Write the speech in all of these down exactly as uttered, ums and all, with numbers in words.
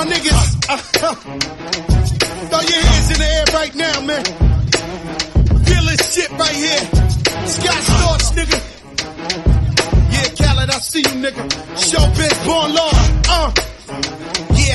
My niggas, uh, throw your hands in the air right now, man. Feel this shit right here. Scott Storch, nigga. Yeah, Khaled, I see you, nigga. Showbiz, born law. Uh, yeah.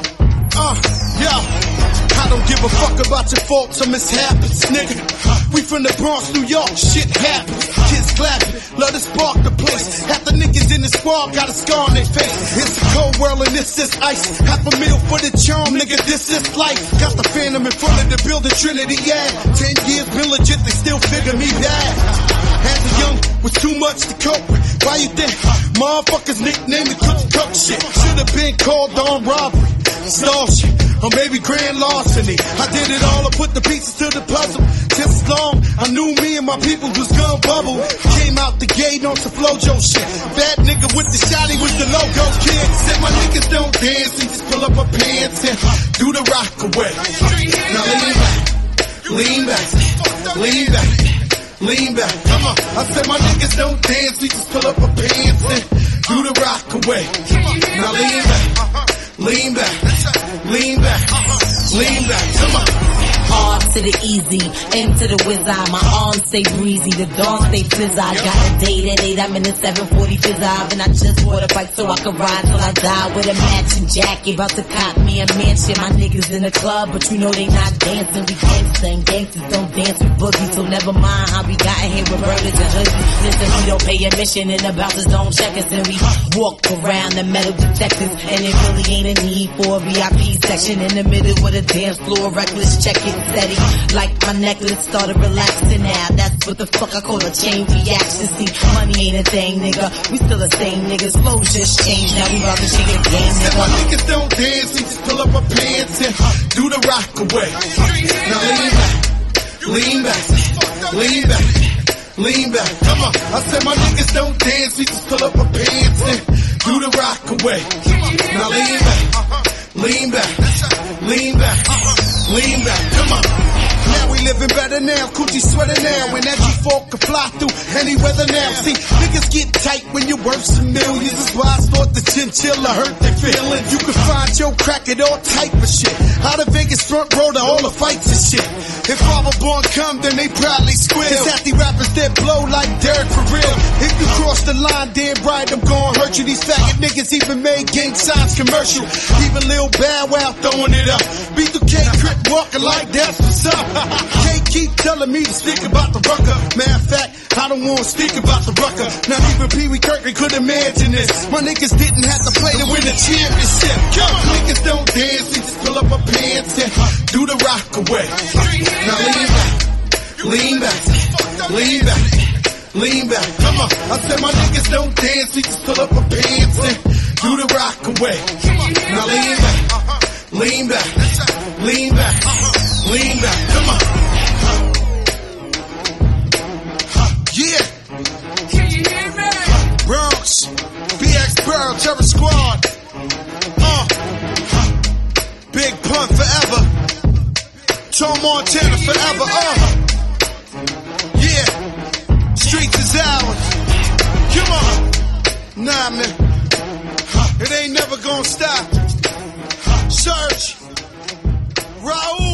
Uh, yo. I don't give a fuck about your faults or mishaps, nigga. We from the Bronx, New York, shit happens. Kids clapping, love to spark the place. Half the niggas in the squad got a scar on their face. It's a cold world and this is ice. Half a meal for the charm, nigga, this is life. Got the Phantom in front of the building, Trinity, yeah. Ten years been legit, they still figure me bad. As a young, was too much to cope with. Why you think motherfuckers nicknamed me Cook Cook shit? Should've been called on robbery, stall shit, or maybe grand larceny. I did it all, I put the pieces to the puzzle. Just as long, I knew me and my people was gonna bubble. Came out the gate on some Flojo shit. Bad nigga with the shotty with the logo kid. Said my niggas don't dance, they just pull up our pants and do the rock away. Now lean back, lean back, lean back, lean back. Come on. I said my niggas don't dance, we just pull up our pants and do the rock away. Now lean back, lean back, lean back, lean back. Come on. Hard to the easy, into the wizard. My arms stay breezy, the dawn stay fizz. I got a date at eight, I'm in the seven forty fizz. And I just bought a bike so I can ride till I die with a matching jacket. About to cop me a mansion. My niggas in the club, but you know they not dancing. We gangsta and gangsters don't dance with boogies. So never mind how we got here with burners and hoodies. Listen, we don't pay admission and the bouncers don't check us. And we walk around the metal detectors. And it really ain't a need for a V I P section. In the middle with a dance floor, reckless check it. Steady, like my necklace started relaxing now. That's what the fuck I call a chain reaction. See, money ain't a thing, nigga. We still the same niggas. Flow just changed. Now we about to shake a game, nigga. My niggas don't dance, we just pull up our pants and do the rock away. Now lean back, lean back, lean back, lean back. Come on. I said my niggas don't dance, we just pull up our pants and do the rock away. Now lean back, lean back, lean back. Lean back, come on. Now we living better now, coochie sweater now. And that G four can fly through any weather now. See, niggas get tight when you're worth some millions. That's why I thought the chinchilla hurt their feelings. You can find your crack at all type of shit. Out of Vegas front row to all the fights and shit. If Father Born come, then they probably squeal. Cause half the rappers that blow like Derek for real. If you cross the line, damn right, I'm gon' hurt you. These faggot niggas even made gang signs commercial. Even Lil Bow Wow throwing it up. B two K Crip walking like that's what's up. Can't keep telling me to speak about the rucker. Matter of fact, I don't want to speak about the rucker. Not even Pee Wee Kirkland could imagine this. My niggas didn't have to play to win the championship. Come on. Niggas don't dance, we just pull up our pants and do the rock away. Now lean back, lean back, lean back, lean back. Come on. I said my niggas don't dance, we just pull up our pants and do the rock away. Now lean back, lean back, lean back, lean back. Come on. Yeah. Can you hear me? Bronx, B X Pearl, Terror Squad. Uh. Big Pun forever. Tom Montana forever. Uh. Yeah. Streets is ours. Come on. Nah, man. It ain't never gonna stop. Search. Raul.